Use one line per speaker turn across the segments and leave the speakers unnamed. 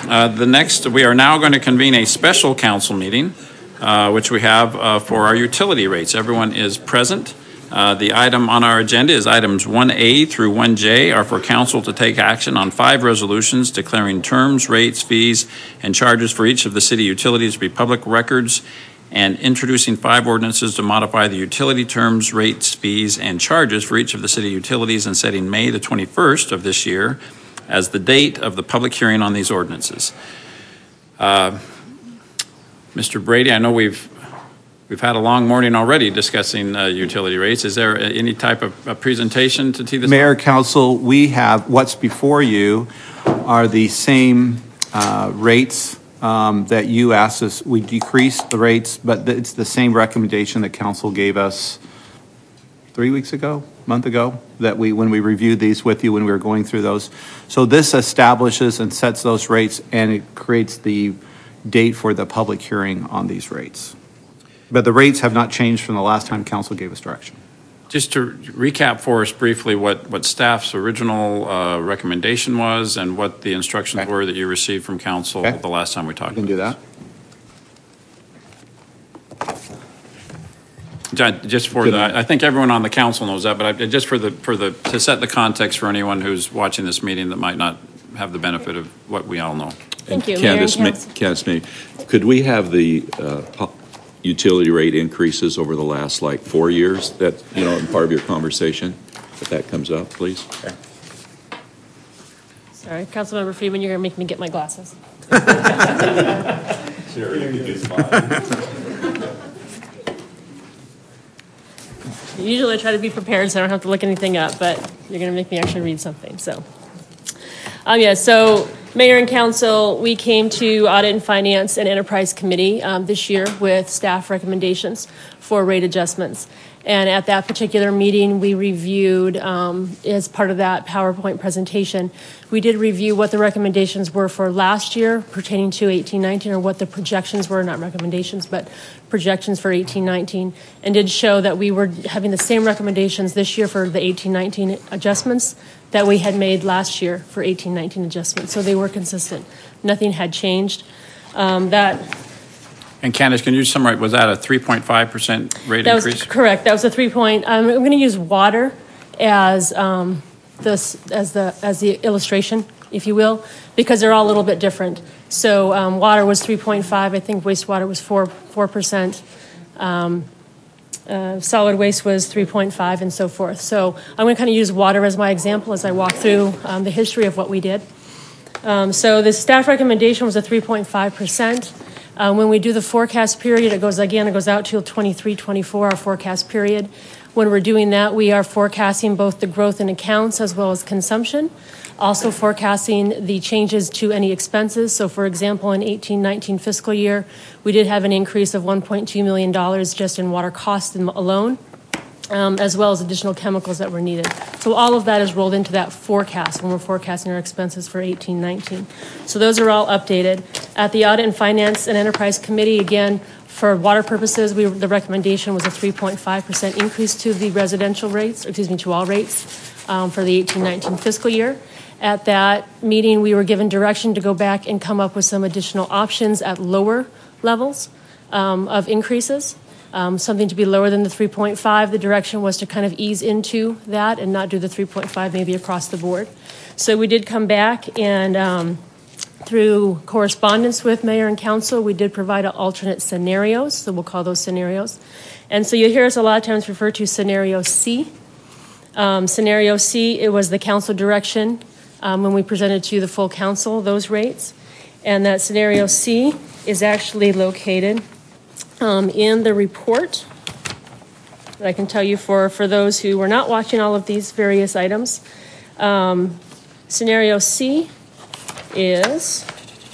We are now going to convene a special council meeting, which we have for our utility rates. Everyone is present. The item on our agenda is items 1A through 1J are for council to take action on 5 resolutions declaring terms, rates, fees, and charges for each of the city utilities to be public records, and introducing 5 ordinances to modify the utility terms, rates, fees, and charges for each of the city utilities, and setting May the 21st of this year as the date of the public hearing on these ordinances. Mr. Brady, I know we've had a long morning already discussing utility rates. Is there any type of a presentation to tee this
Mayor, Council, we have what's before you are the same rates that you asked us. We decreased the rates, but it's the same recommendation that Council gave us 3 weeks ago, a month ago, that when we reviewed these with you when we were going through those. So this establishes and sets those rates, and it creates the date for the public hearing on these rates. But the rates have not changed from the last time Council gave us direction.
Just to recap for us briefly what staff's original recommendation was and what the instructions were that you received from Council the last time we talked.
We can do that.
Just for I think everyone on the council knows that, but just to set the context for anyone who's watching this meeting that might not have the benefit of what we all know.
Thank you, Candace, could we have the utility rate increases over the last 4 years? That part of your conversation, if that comes up, please. Okay.
Sorry, Councilmember Freeman, you're going to make me get my glasses.
Sure, you can just fine.
Usually I try to be prepared so I don't have to look anything up, but you're going to make me actually read something. So, so Mayor and Council, we came to Audit and Finance and Enterprise Committee this year with staff recommendations for rate adjustments. And at that particular meeting, we reviewed, as part of that PowerPoint presentation, we did review what the recommendations were for last year pertaining to 18-19, or what the projections were, not recommendations, but projections for 18-19, and did show that we were having the same recommendations this year for the 18-19 adjustments that we had made last year for 18-19 adjustments. So they were consistent. Nothing had changed.
And Candace, can you summarize, was that a 3.5% rate increase?
That was correct. That was a 3 point. I'm going to use water as the illustration, if you will, because they're all a little bit different. So water was 3.5. I think wastewater was 4%. Solid waste was 3.5, and so forth. So I'm going to kind of use water as my example as I walk through the history of what we did. So the staff recommendation was a 3.5%. When we do the forecast period, it goes out till 23-24, our forecast period. When we're doing that, we are forecasting both the growth in accounts as well as consumption, also forecasting the changes to any expenses. So, for example, in 18-19 fiscal year, we did have an increase of $1.2 million just in water costs alone, as well as additional chemicals that were needed. So all of that is rolled into that forecast when we're forecasting our expenses for 18-19. So those are all updated. At the Audit and Finance and Enterprise Committee, again, for water purposes, the recommendation was a 3.5% increase to the residential rates, to all rates for the 18-19 fiscal year. At that meeting, we were given direction to go back and come up with some additional options at lower levels of increases. Something to be lower than the 3.5. The direction was to kind of ease into that and not do the 3.5 maybe across the board. So we did come back, and through correspondence with Mayor and Council, we did provide alternate scenarios, so we'll call those scenarios. And so you hear us a lot of times refer to Scenario C. Scenario C, it was the Council direction when we presented to the full Council those rates. And that Scenario C is actually located in the report that I can tell you for those who were not watching all of these various items. Scenario C is,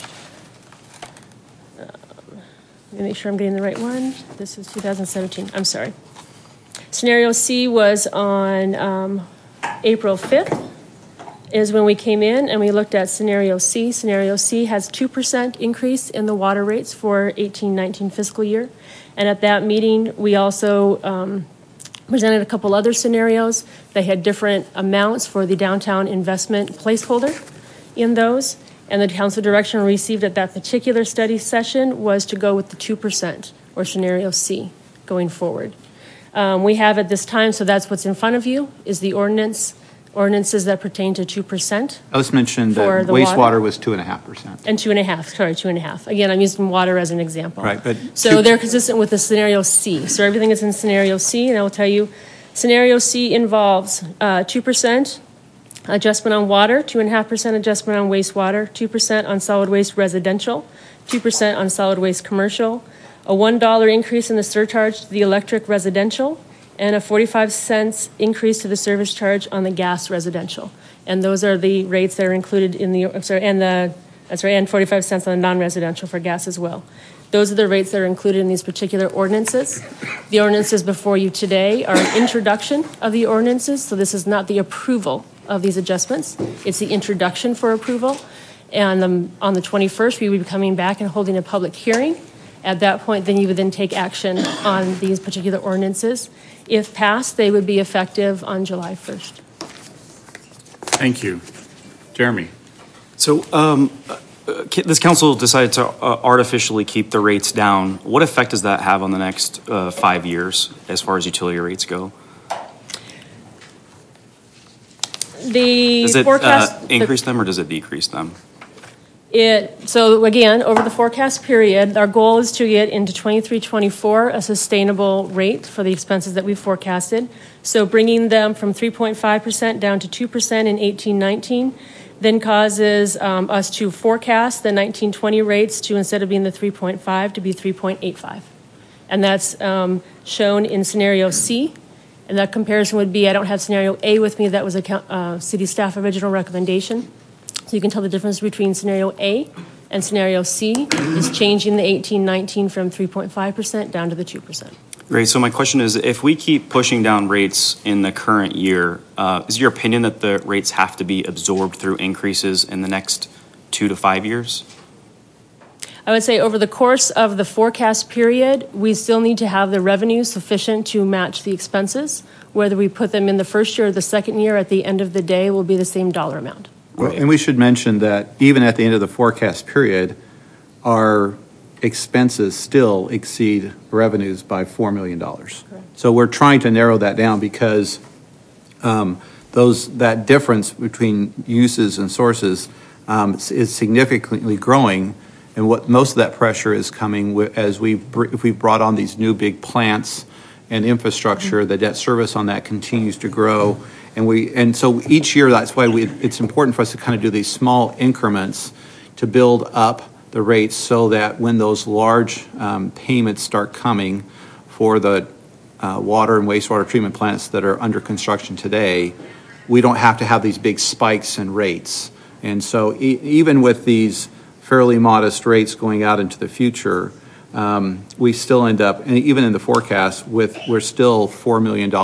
let me make sure I'm getting the right one. This is 2017. I'm sorry. Scenario C was on April 5th is when we came in and we looked at Scenario C. Scenario C has 2% increase in the water rates for 18-19 fiscal year. And at that meeting, we also presented a couple other scenarios. They had different amounts for the downtown investment placeholder in those. And the council direction received at that particular study session was to go with the 2%, or scenario C, going forward. We have at this time, so that's what's in front of you, is the ordinances that pertain to 2%.
Let's mention that
For the
wastewater
water?
was 2.5%.
And 2.5. Again, I'm using water as an example.
Right, but
So they're consistent with the scenario C. So everything is in scenario C, and I will tell you, scenario C involves 2% adjustment on water, 2.5% adjustment on wastewater, 2% on solid waste residential, 2% on solid waste commercial, a $1 increase in the surcharge to the electric residential, and a 45 cents increase to the service charge on the gas residential. And those are the rates that are included in the, and 45 cents on the non-residential for gas as well. Those are the rates that are included in these particular ordinances. The ordinances before you today are an introduction of the ordinances, so this is not the approval of these adjustments. It's the introduction for approval. And on the 21st, we would be coming back and holding a public hearing. At that point, then you would then take action on these particular ordinances. If passed, they would be effective on July 1st.
Thank you. Jeremy?
So this council decided to artificially keep the rates down. What effect does that have on the next 5 years as far as utility rates go?
The
Does it
forecast
increase them or does it decrease them?
So again, over the forecast period, our goal is to get into 23-24 a sustainable rate for the expenses that we forecasted. So bringing them from 3.5% down to 2% in 18-19 then causes us to forecast the 19-20 rates to, instead of being the 3.5, to be 3.85. And that's shown in scenario C. And that comparison would be, I don't have scenario A with me, that was a city staff original recommendation. So you can tell the difference between scenario A and scenario C is changing the 18-19 from 3.5% down to the 2%.
Great. So my question is, if we keep pushing down rates in the current year, is your opinion that the rates have to be absorbed through increases in the next 2 to 5 years?
I would say over the course of the forecast period, we still need to have the revenue sufficient to match the expenses. Whether we put them in the first year or the second year, at the end of the day, will be the same dollar amount.
Well, and we should mention that even at the end of the forecast period, our expenses still exceed revenues by $4 million. Correct. So we're trying to narrow that down because that difference between uses and sources is significantly growing. And what most of that pressure is coming as if we've brought on these new big plants and infrastructure, the debt service on that continues to grow. And so each year, that's why it's important for us to kind of do these small increments to build up the rates so that when those large payments start coming for the water and wastewater treatment plants that are under construction today, we don't have to have these big spikes in rates. And so even with these fairly modest rates going out into the future, we still end up, and even in the forecast, we're still $4 million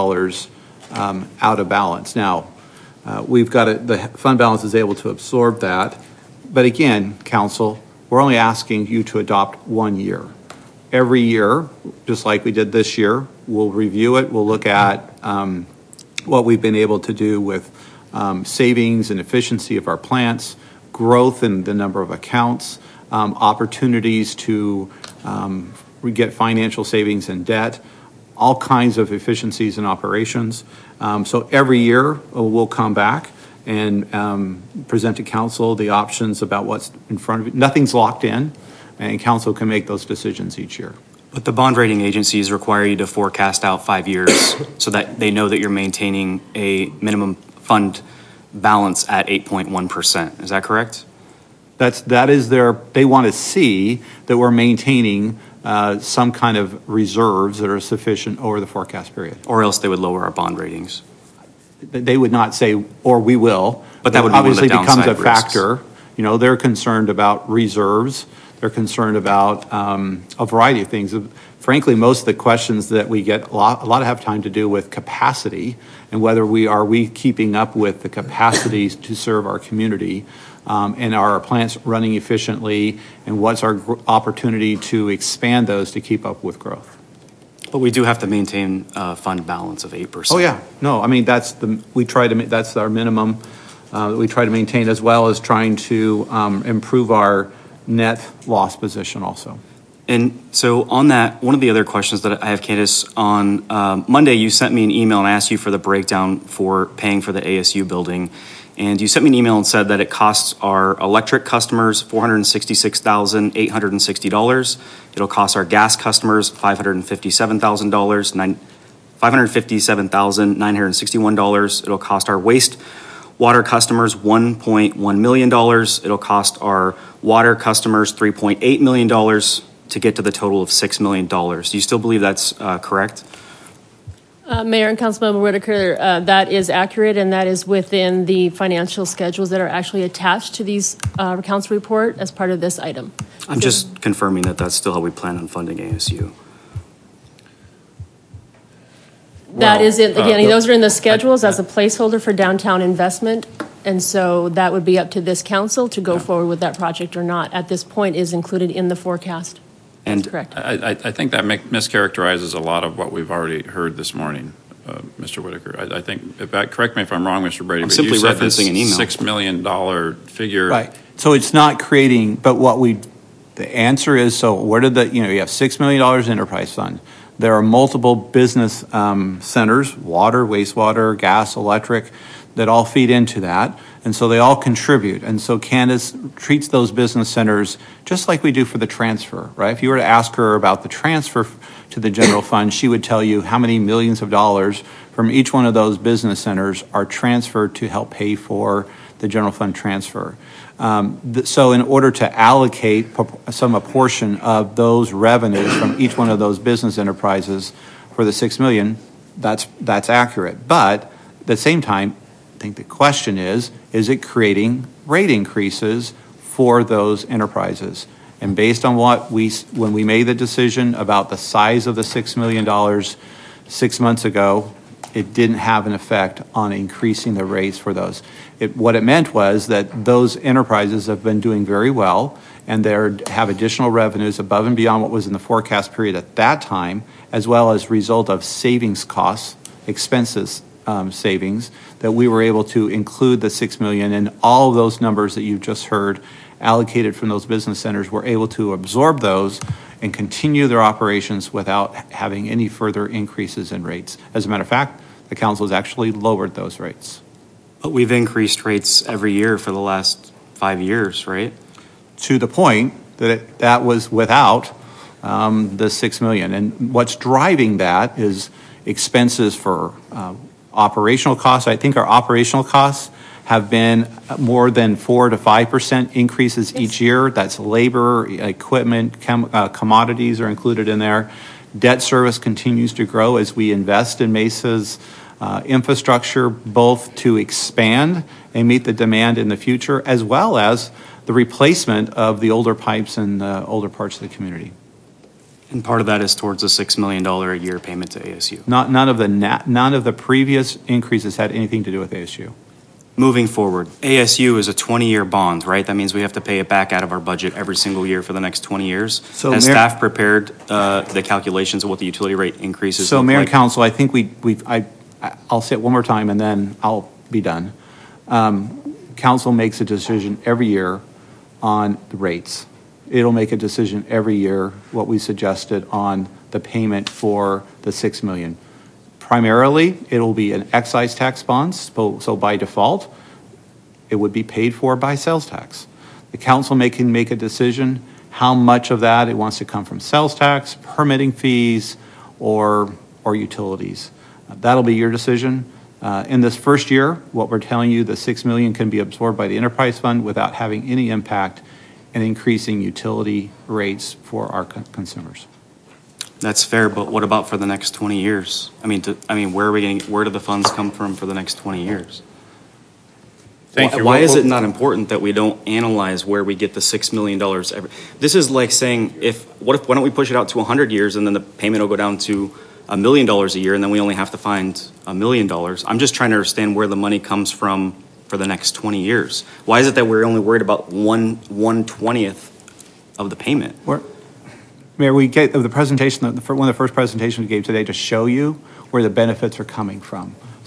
out of balance. Now, we've got the fund balance is able to absorb that, but again, council, we're only asking you to adopt 1 year. Every year, just like we did this year, we'll review it. We'll look at what we've been able to do with savings and efficiency of our plants, growth in the number of accounts, opportunities to get financial savings and debt, all kinds of efficiencies in operations. So every year we'll come back and present to council the options about what's in front of it. Nothing's locked in, and council can make those decisions each year.
But the bond rating agencies require you to forecast out 5 years so that they know that you're maintaining a minimum fund balance at 8.1%. Is that correct?
That is they want to see that we're maintaining some kind of reserves that are sufficient over the forecast period.
Or else they would lower our bond ratings.
They would not say, or we will.
But that would be
obviously
one of the
becomes a
downside
factor.
risks.
You know, they're concerned about reserves. They're concerned about a variety of things. Frankly, most of the questions that we get, a lot have time to do with capacity and whether we keeping up with the capacities to serve our community, and are our plants running efficiently, and what's our opportunity to expand those to keep up with growth.
But we do have to maintain a fund balance of 8%.
Oh yeah, no, I mean that's our minimum that we try to maintain, as well as trying to improve our net loss position also.
And so on that, one of the other questions that I have, Candace, on Monday, you sent me an email and asked you for the breakdown for paying for the ASU building. And you sent me an email and said that it costs our electric customers $466,860. It'll cost our gas customers $557,000, $557,961. It'll cost our water customers $1.1 million. It'll cost our water customers $3.8 million to get to the total of $6 million. Do you still believe that's correct?
Mayor and Councilmember Whitaker, that is accurate, and that is within the financial schedules that are actually attached to these council report as part of this item.
I'm just confirming that that's still how we plan on funding ASU.
That is it. Again, those are in the schedules as a placeholder for downtown investment. And so that would be up to this council to go forward with that project or not. At this point, is included in the forecast.
And
Correct.
I think that mischaracterizes a lot of what we've already heard this morning, Mr. Whitaker. I think, correct me if I'm wrong, Mr. Brady,
I'm
but
simply
you said
referencing an email.
$6 million figure.
Right. So it's not creating, but the answer is, so where did you have $6 million enterprise fund. There are multiple business centers, water, wastewater, gas, electric, that all feed into that. And so they all contribute. And so Candace treats those business centers just like we do for the transfer, right? If you were to ask her about the transfer to the general fund, she would tell you how many millions of dollars from each one of those business centers are transferred to help pay for the general fund transfer. So in order to allocate a portion of those revenues from each one of those business enterprises for the $6 million, that's accurate. But at the same time, I think the question is it creating rate increases for those enterprises? And based on when we made the decision about the size of the $6 million 6 months ago, it didn't have an effect on increasing the rates for those. What it meant was that those enterprises have been doing very well, and they have additional revenues above and beyond what was in the forecast period at that time, as well as result of savings costs, expenses savings, that we were able to include the $6 million, and all of those numbers that you've just heard allocated from those business centers were able to absorb those and continue their operations without having any further increases in rates. As a matter of fact, the council has actually lowered those rates.
But we've increased rates every year for the last 5 years, right?
To the point that that was without the $6 million. And what's driving that is expenses for operational costs. I think our operational costs have been more than 4 to 5% increases each year. That's labor, equipment, commodities are included in there. Debt service continues to grow as we invest in Mesa's infrastructure, both to expand and meet the demand in the future, as well as the replacement of the older pipes in the older parts of the community.
And part of that is towards a $6 million a year payment to ASU.
None of the previous increases had anything to do with ASU.
Moving forward, ASU is a 20-year bond, right? That means we have to pay it back out of our budget every single year for the next 20 years.
So
Has
Mayor,
staff prepared the calculations of what the utility rate increases
So
look
Mayor
like?
and Council, I think I'll say it one more time and then I'll be done. Council makes a decision every year on the rates. It'll make a decision every year what we suggested on the payment for the $6 million. Primarily, it'll be an excise tax bonds, so by default, it would be paid for by sales tax. The council can make a decision how much of that it wants to come from sales tax, permitting fees, or utilities. That'll be your decision. In this first year, what we're telling you, the $6 million can be absorbed by the enterprise fund without having any impact in increasing utility rates for our consumers.
That's fair, but what about for the next 20 years? Where do the funds come from for the next 20 years?
Thank you.
Why is it not important that we don't analyze where we get the $6 million every? This is like saying, why don't we push it out to 100 years and then the payment will go down to $1 million a year and then we only have to find $1 million. I'm just trying to understand where the money comes from for the next 20 years. Why is it that we're only worried about 1/20th of the payment?
Mayor, we gave the presentation, one of the first presentations we gave today to show you where the benefits are coming from.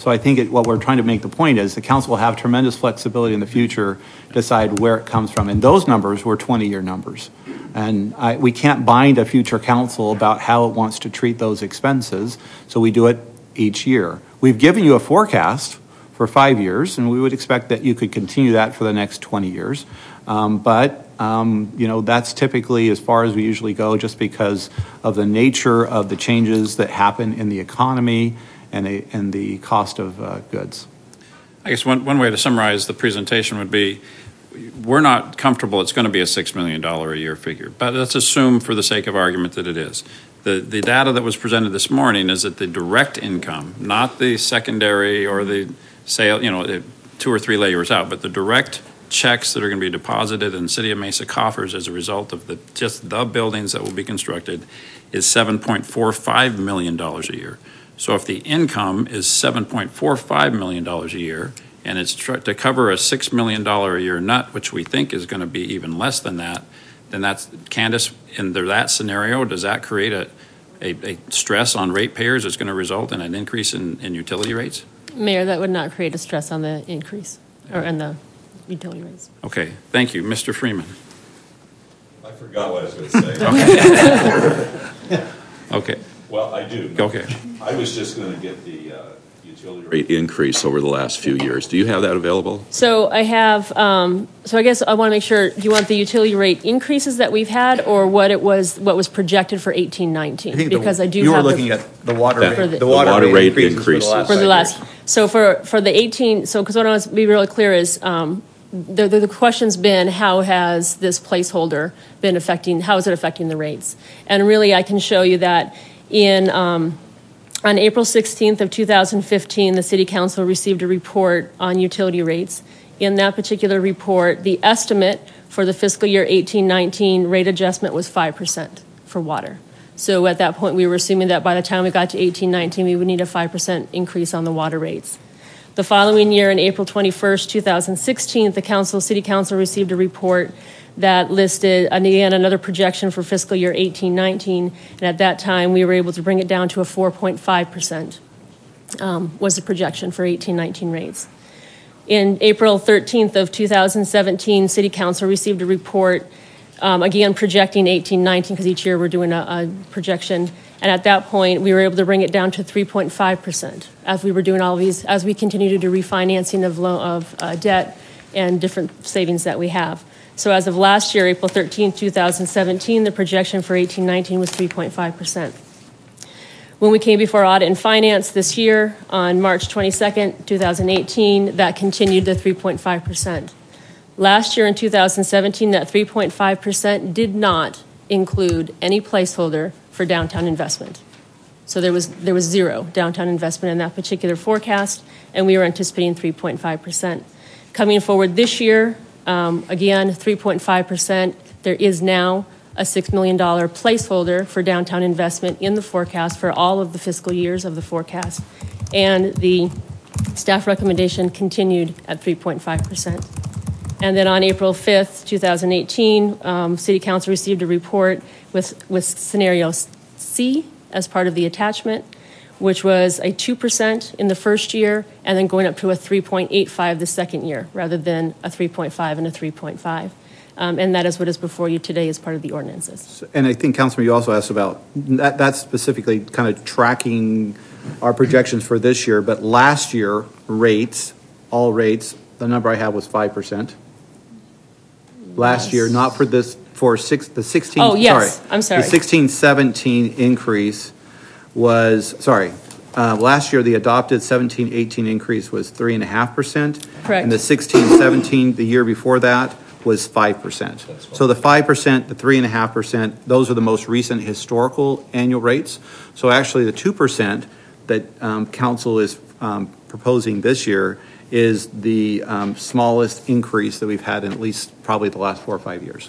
So I think what we're trying to make the point is the council will have tremendous flexibility in the future to decide where it comes from. And those numbers were 20-year numbers. And we can't bind a future council about how it wants to treat those expenses, so we do it each year. We've given you a forecast for 5 years, and we would expect that you could continue that for the next 20 years. But that's typically as far as we usually go, just because of the nature of the changes that happen in the economy and the cost of goods.
I guess one way to summarize the presentation would be, we're not comfortable it's going to be a $6 million a year figure, but let's assume for the sake of argument that it is. The data that was presented this morning is that the direct income, not the secondary or the sale, 2 or 3 layers out, but the direct checks that are going to be deposited in the City of Mesa coffers as a result of just the buildings that will be constructed is $7.45 million a year. So if the income is $7.45 million a year, and it's to cover a $6 million a year nut, which we think is going to be even less than that, then that's, Candace, in that scenario, does that create a stress on ratepayers that's going to result in an increase in utility rates?
Mayor, that would not create a stress on the increase or in the utility rates.
Okay, thank you. Mr. Freeman.
I forgot what I was going to say.
Okay.
Well, I do.
Okay.
I was just going to get the utility
Rate increase over the last few years. Do you have that available?
So I have, so I guess I want to make sure, do you want the utility rate increases that we've had, or what was projected for 18-19? Because I do
you
have
were looking at the water rate.
the
water rate
increases
for the last. So for the 18, so because what I want to be really clear is, the question's been, how has this placeholder been how is it affecting the rates? And really, I can show you that on April 16th of 2015, the City Council received a report on utility rates. In that particular report, the estimate for the fiscal year 18-19 rate adjustment was 5% for water. So at that point, we were assuming that by the time we got to 18-19, we would need a 5% increase on the water rates. The following year, on April 21st, 2016, the City Council received a report that listed, again, another projection for fiscal year 18-19, and at that time, we were able to bring it down to a 4.5%, was the projection for 18-19 rates. In April 13th of 2017, City Council received a report, again, projecting 18-19, because each year we're doing a projection, and at that point, we were able to bring it down to 3.5%, as we were doing all of these, as we continue to do refinancing of debt and different savings that we have. So as of last year, April 13, 2017, the projection for 18-19 was 3.5%. When we came before Audit and Finance this year, on March 22nd, 2018, that continued to 3.5%. Last year in 2017, that 3.5% did not include any placeholder for downtown investment. So there was zero downtown investment in that particular forecast, and we were anticipating 3.5%. Coming forward this year, again, 3.5%. There is now a $6 million placeholder for downtown investment in the forecast for all of the fiscal years of the forecast. And the staff recommendation continued at 3.5%. And then on April 5th, 2018, City Council received a report with scenario C as part of the attachment, which was a 2% in the first year and then going up to a 3.85 the second year, rather than a 3.5 and a 3.5. And that is what is before you today as part of the ordinances.
And I think, Councilman, you also asked about that. That's specifically kind of tracking our projections for this year. But last year, all rates, the number I have was 5%. Last year, not for this, the 16.
Oh, yes, I'm sorry.
The 16-17 increase was, last year the adopted 17-18 increase was 3.5%.
Correct.
And the 16-17, the year before that, was 5%. So the 5%, the 3.5%, those are the most recent historical annual rates. So actually the 2% that council is proposing this year is the smallest increase that we've had in at least probably the last 4 or 5 years.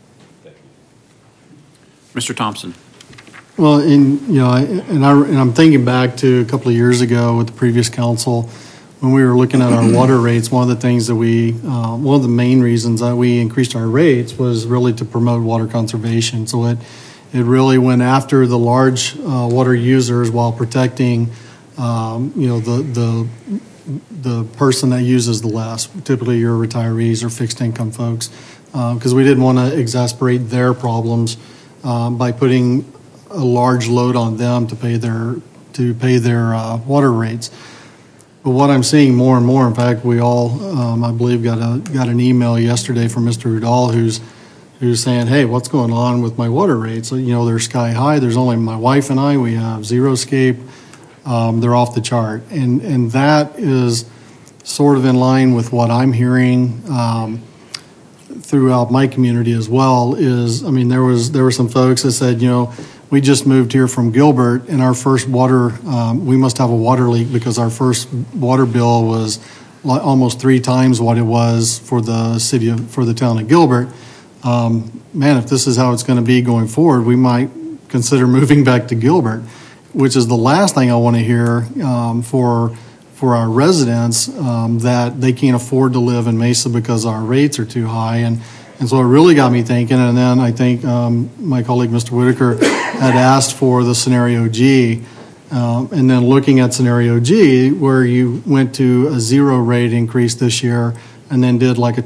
Mr. Thompson.
Well, I'm thinking back to a couple of years ago with the previous council when we were looking at our water rates. One of the things that one of the main reasons that we increased our rates was really to promote water conservation. So it really went after the large water users while protecting the person that uses the less, typically your retirees or fixed income folks, because we didn't want to exasperate their problems by putting a large load on them to pay their water rates. But what I'm seeing more and more, in fact, we all, I believe, got an email yesterday from Mr. Udall who's saying, hey, what's going on with my water rates? They're sky high. There's only my wife and I. We have Zeroscape. They're off the chart. And that is sort of in line with what I'm hearing throughout my community as well. There were some folks that said, we just moved here from Gilbert, and our first water, we must have a water leak because our first water bill was almost 3 times what it was for the town of Gilbert. Man, if this is how it's going to be going forward, we might consider moving back to Gilbert, which is the last thing I want to hear for our residents, that they can't afford to live in Mesa because our rates are too high. And so it really got me thinking, and then I think my colleague, Mr. Whitaker, had asked for the scenario G, and then looking at scenario G, where you went to a 0 rate increase this year and then did like a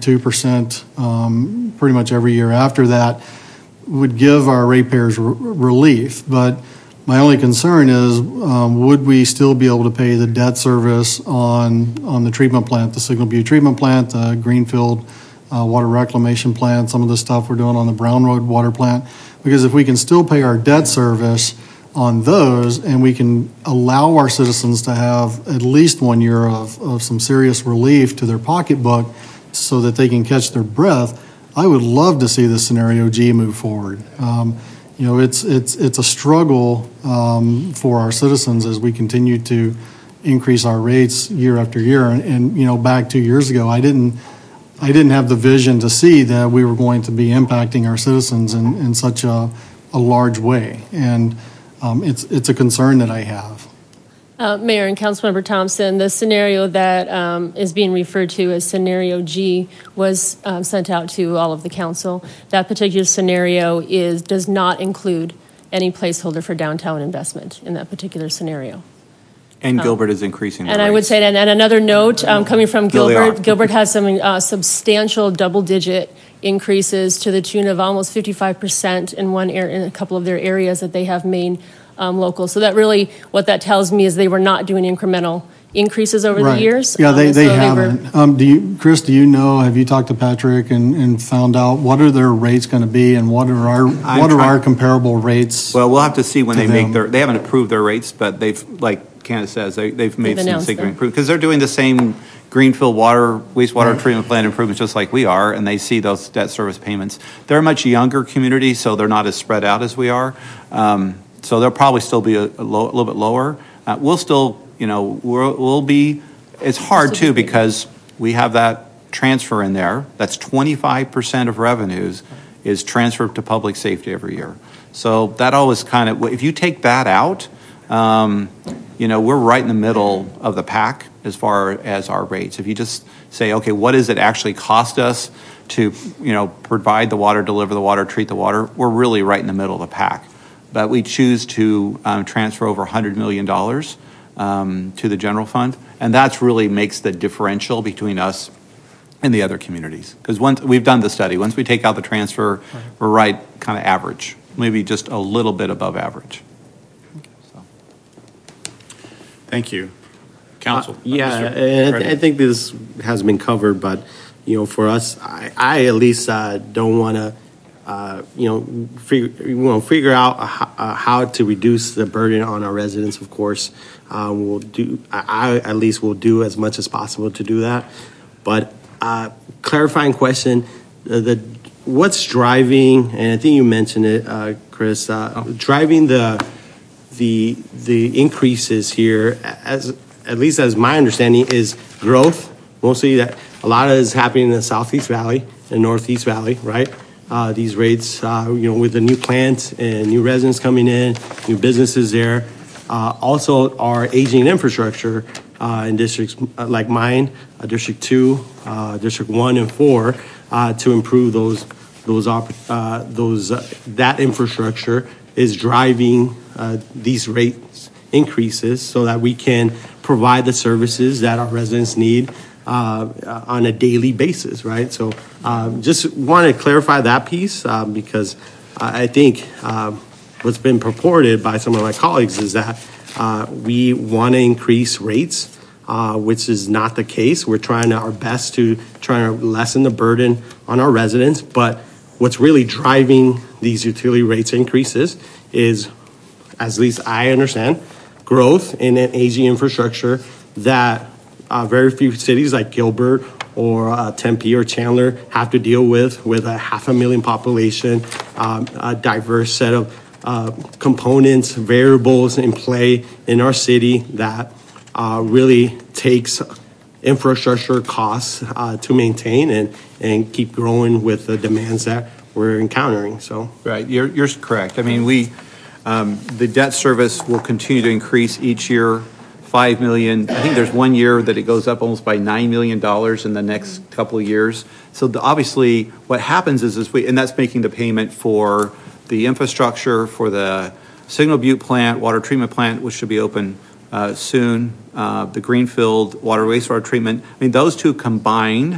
2% pretty much every year after that, would give our ratepayers relief. But my only concern is, would we still be able to pay the debt service on the treatment plant, the Signal Butte treatment plant, the Greenfield water reclamation plant, some of the stuff we're doing on the Brown Road water plant? Because if we can still pay our debt service on those, and we can allow our citizens to have at least 1 year of some serious relief to their pocketbook so that they can catch their breath, I would love to see the scenario G move forward. It's a struggle for our citizens as we continue to increase our rates year after year. And back 2 years ago, I didn't have the vision to see that we were going to be impacting our citizens in such a large way. And it's a concern that I have.
Mayor and Councilmember Thompson, the scenario that is being referred to as scenario G was sent out to all of the council. That particular scenario does not include any placeholder for downtown investment in that particular scenario.
And Gilbert is increasing.
And I would say, and another note coming from
Gilbert,
Gilbert has some substantial double-digit increases to the tune of almost 55% in a couple of their areas that they have made local. So that really, what that tells me is they were not doing incremental increases over the years.
Yeah, they haven't. Chris, do you know, have you talked to Patrick and found out what are their rates going to be and what are our comparable rates?
Well, we'll have to see when they haven't approved their rates, but they've, like Candace says, they've made some significant improvements because they're doing the same Greenfield wastewater treatment plant improvements just like we are, and they see those debt service payments. They're a much younger community, so they're not as spread out as we are. So they'll probably still be a little bit lower. We'll still, we'll be, it's hard too because we have that transfer in there. That's 25% of revenues is transferred to public safety every year. So that always kind of, if you take that out, we're right in the middle of the pack as far as our rates. If you just say, okay, what does it actually cost us to, provide the water, deliver the water, treat the water, we're really right in the middle of the pack. But we choose to transfer over $100 million to the general fund, and that's really makes the differential between us and the other communities. Because once we've done the study, once we take out the transfer, we're right kind of average, maybe just a little bit above average.
Thank you. Council.
I think this has been covered, but for us, I at least don't want to. Figure out how to reduce the burden on our residents. Of course, I at least will do as much as possible to do that. But clarifying question: what's driving? And I think you mentioned it, Chris. Driving the increases here, at least as my understanding, is growth. Mostly that a lot of it is happening in the Southeast Valley and Northeast Valley, right? These rates, with the new plants and new residents coming in, new businesses there. Also, our aging infrastructure in districts like mine, District 2, District 1 and 4, to improve that infrastructure is driving these rates increases so that we can provide the services that our residents need on a daily basis, right? So just want to clarify that piece because I think what's been purported by some of my colleagues is that we want to increase rates, which is not the case. We're trying our best to try to lessen the burden on our residents, but what's really driving these utility rates increases is, as least I understand, growth in an aging infrastructure that very few cities like Gilbert or Tempe or Chandler have to deal with a 500,000 population, a diverse set of components, variables in play in our city that really takes infrastructure costs to maintain and keep growing with the demands that we're encountering. So
Right, you're correct. I mean, the debt service will continue to increase each year, $5 million. I think there's 1 year that it goes up almost by $9 million in the next couple of years. So obviously, what happens is and that's making the payment for the infrastructure, for the Signal Butte plant, water treatment plant, which should be open soon, the Greenfield water wastewater treatment. I mean, those two combined,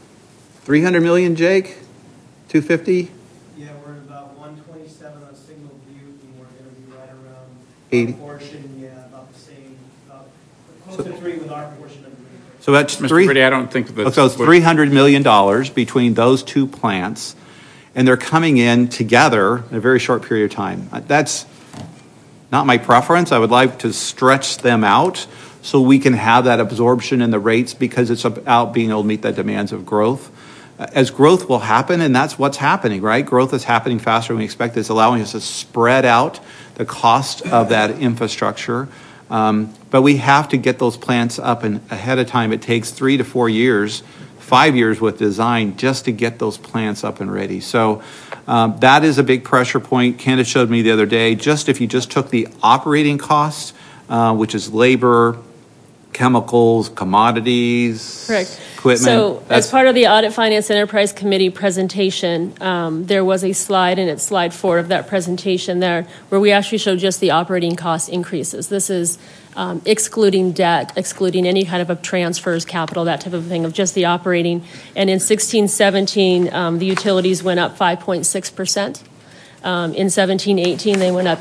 $300 million, Jake? 250?
Yeah, we're about 127 on Signal Butte, and we're going to be right around
80.
Portion, yeah, about the same, close to 3 with our portion of the green.
So that's
Mr. Brady, I don't think that's...
So it's $300 million between those two plants, and they're coming in together in a very short period of time. That's not my preference. I would like to stretch them out so we can have that absorption in the rates because it's about being able to meet the demands of growth. As growth will happen, and that's what's happening, right? Growth is happening faster than we expect. It's allowing us to spread out the cost of that infrastructure. But we have to get those plants up and ahead of time. It takes 3 to 4 years, 5 years with design just to get those plants up and ready. So that is a big pressure point. Candace showed me the other day, just if you just took the operating costs, which is labor, chemicals, commodities,
Correct.
equipment.
So as part of the Audit Finance Enterprise Committee presentation, there was a slide, and it's slide 4 of that presentation there, where we actually showed just the operating cost increases. This is excluding debt, excluding any kind of transfers, capital, that type of thing, of just the operating. And in 16-17, the utilities went up 5.6%. In 17-18, they went up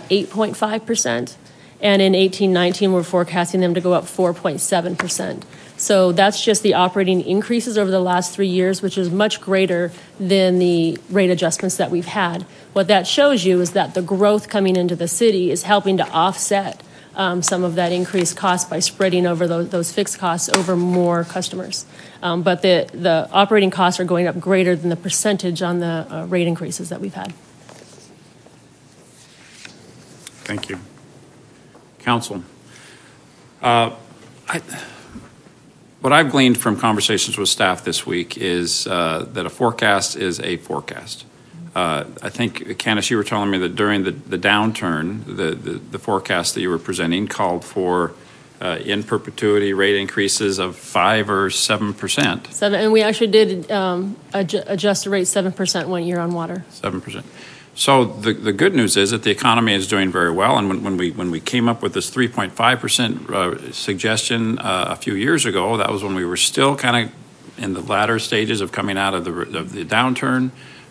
8.5%. And in 18-19, we're forecasting them to go up 4.7%. So that's just the operating increases over the last 3 years, which is much greater than the rate adjustments that we've had. What that shows you is that the growth coming into the city is helping to offset some of that increased cost by spreading over those fixed costs over more customers. But the operating costs are going up greater than the percentage on the rate increases that we've had.
Thank you. Council, what I've gleaned from conversations with staff this week is that a forecast is a forecast. I think, Candace, you were telling me that during the downturn, the forecast that you were presenting called for in perpetuity rate increases of 5 or 7%.
And we actually did adjust the rate 7% 1 year on water.
7%. So the good news is that the economy is doing very well, and when we came up with this 3.5% suggestion a few years ago, that was when we were still kind of in the latter stages of coming out of the downturn.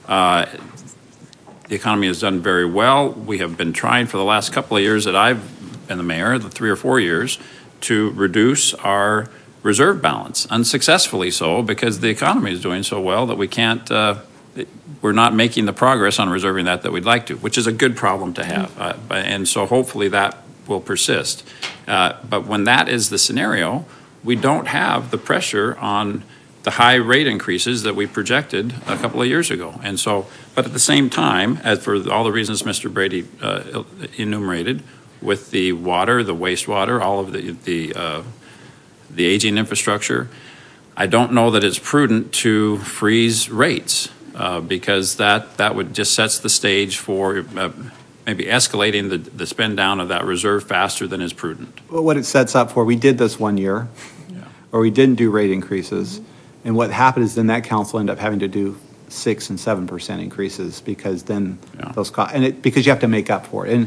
The economy has done very well. We have been trying for the last couple of years that I've been the mayor, the 3 or 4 years, to reduce our reserve balance, unsuccessfully so, because the economy is doing so well that we can't. We're not making the progress on reserving that we'd like to, which is a good problem to have. And so hopefully that will persist. But when that is the scenario, we don't have the pressure on the high rate increases that we projected a couple of years ago. And so, but at the same time, as for all the reasons Mr. Brady enumerated, with the water, the wastewater, all of the aging infrastructure, I don't know that it's prudent to freeze rates. Because that would just sets the stage for maybe escalating the spend down of that reserve faster than is prudent.
Well, what it sets up for, we did this 1 year, or we didn't do rate increases, and what happened is then that council ended up having to do 6 and 7% increases because then those costs, because you have to make up for it. And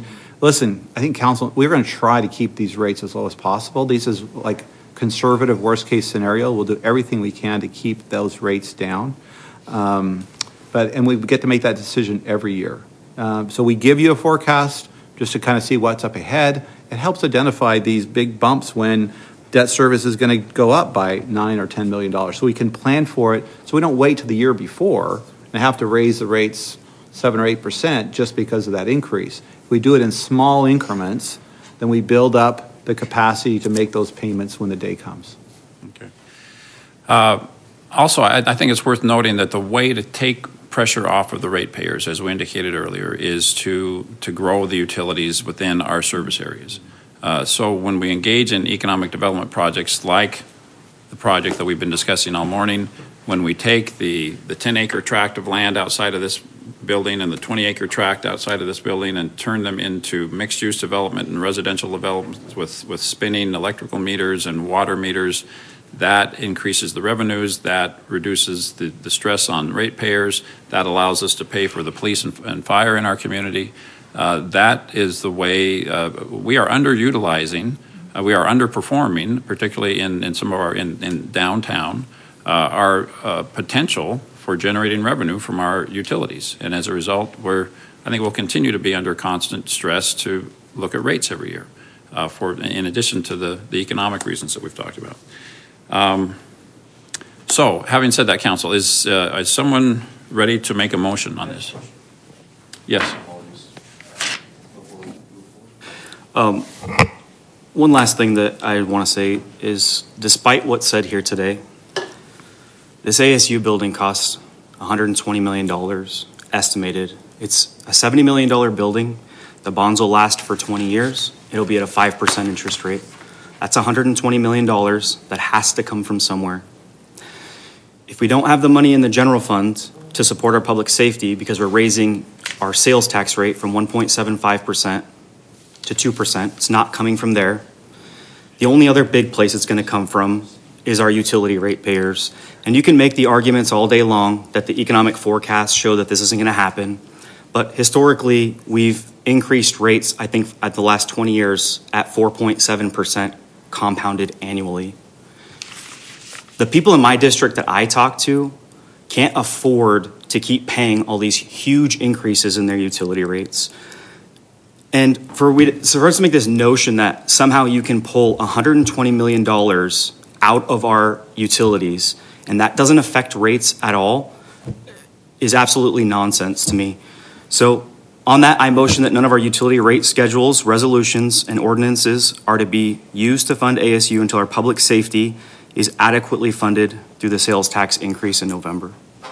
listen, I think council, we're going to try to keep these rates as low as possible. This is like conservative worst-case scenario. We'll do everything we can to keep those rates down. And we get to make that decision every year. So we give you a forecast just to kind of see what's up ahead. It helps identify these big bumps when debt service is going to go up by $9 or $10 million. So we can plan for it, so we don't wait till the year before and have to raise the rates 7 or 8% just because of that increase. If we do it in small increments, then we build up the capacity to make those payments when the day comes.
Okay. Also, I think it's worth noting that the way to take pressure off of the ratepayers, as we indicated earlier, is to grow the utilities within our service areas. So when we engage in economic development projects like the project that we've been discussing all morning, when we take the 10-acre tract of land outside of this building and the 20-acre tract outside of this building and turn them into mixed-use development and residential development with spinning electrical meters and water meters, that increases the revenues, that reduces the stress on ratepayers, that allows us to pay for the police and fire in our community. That is the way we are underutilizing, we are underperforming, particularly in some of our, in downtown, our potential for generating revenue from our utilities. And as a result, I think we'll continue to be under constant stress to look at rates every year, in addition to the economic reasons that we've talked about. So, having said that, Council, is someone ready to make a motion on this? Yes.
One last thing that I want to say is, despite what's said here today, this ASU building costs $120 million estimated. It's a $70 million building. The bonds will last for 20 years. It'll be at a 5% interest rate. That's $120 million that has to come from somewhere. If we don't have the money in the general fund to support our public safety because we're raising our sales tax rate from 1.75% to 2%, it's not coming from there. The only other big place it's going to come from is our utility ratepayers. And you can make the arguments all day long that the economic forecasts show that this isn't going to happen. But historically, we've increased rates, I think, at the last 20 years at 4.7% compounded annually. The people in my district that I talk to can't afford to keep paying all these huge increases in their utility rates. And for us to make this notion that somehow you can pull $120 million out of our utilities and that doesn't affect rates at all is absolutely nonsense to me. So on that, I motion that none of our utility rate schedules, resolutions, and ordinances are to be used to fund ASU until our public safety is adequately funded through the sales tax increase in November.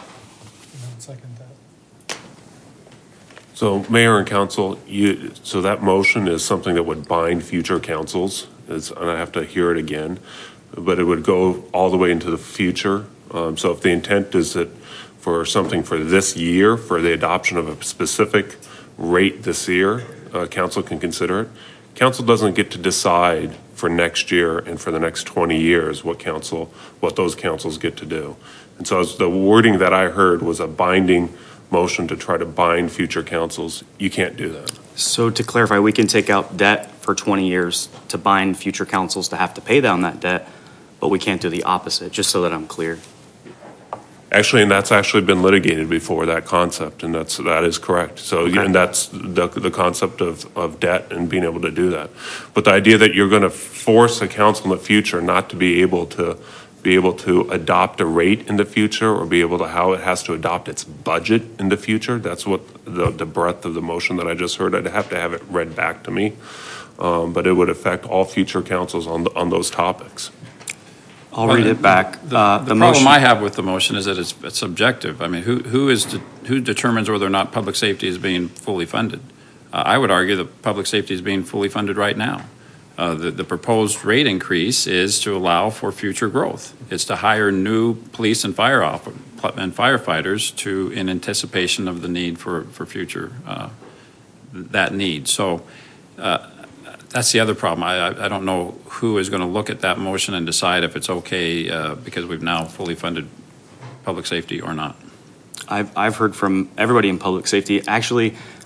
So, Mayor and Council, so that motion is something that would bind future councils, and I have to hear it again, but it would go all the way into the future. So if the intent is that for something for this year, for the adoption of a specific rate this year, council can consider it. Council doesn't get to decide for next year and for the next 20 years what those councils get to do. And so the wording that I heard was a binding motion to try to bind future councils. You can't do that.
So to clarify, we can take out debt for 20 years to bind future councils to have to pay down that debt, but we can't do the opposite, just so that I'm clear.
Actually, and that's actually been litigated before, that concept, and that is correct. So, okay. And that's the concept of debt and being able to do that. But the idea that you're going to force a council in the future not to be able to adopt a rate in the future or be able to how it has to adopt its budget in the future, that's what the breadth of the motion that I just heard. I'd have to have it read back to me, but it would affect all future councils on those topics.
I'll read it back.
The problem I have with the motion is that it's subjective. I mean, who determines whether or not public safety is being fully funded? I would argue that public safety is being fully funded right now. The proposed rate increase is to allow for future growth. It's to hire new police and firefighters in anticipation of the need for future that need. So that's the other problem. I don't know who is going to look at that motion and decide if it's okay because we've now fully funded public safety or not.
I've heard from everybody in public safety. Actually,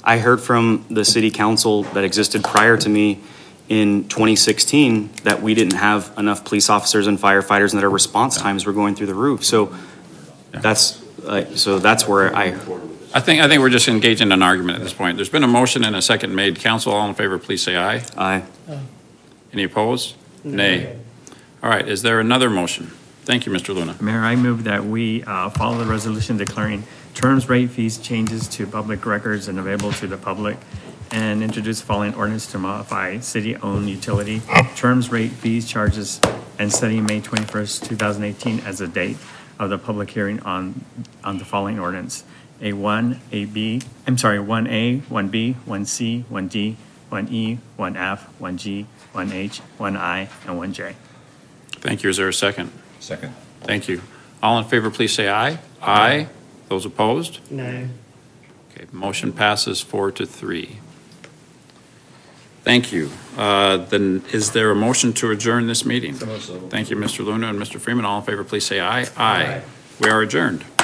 I heard from the city council that existed prior to me in 2016 that we didn't have enough police officers and firefighters and that our response times were going through the roof. So that's where
I think we're just engaging in an argument at this point. There's been a motion and a second made. Council, all in favor, please say aye.
Aye.
Any opposed? Nay. All right, is there another motion? Thank you, Mr. Luna.
Mayor, I move that we follow the resolution declaring terms, rate, fees, changes to public records and available to the public, and introduce the following ordinance to modify city-owned utility terms, rate, fees, charges, and setting May 21st, 2018 as the date of the public hearing on the following ordinance. A1, AB, I'm sorry, 1A, 1B, 1C, 1D, 1E, 1F, 1G, 1H, 1I, and 1J.
Thank you. Is there a second?
Second.
Thank you. All in favor, please say aye. Aye. Those opposed?
Nay.
Okay, motion passes 4-3. Thank you. Then is there a motion to adjourn this meeting? Thank you, Mr. Luna and Mr. Freeman. All in favor, please say aye. Aye. We are adjourned.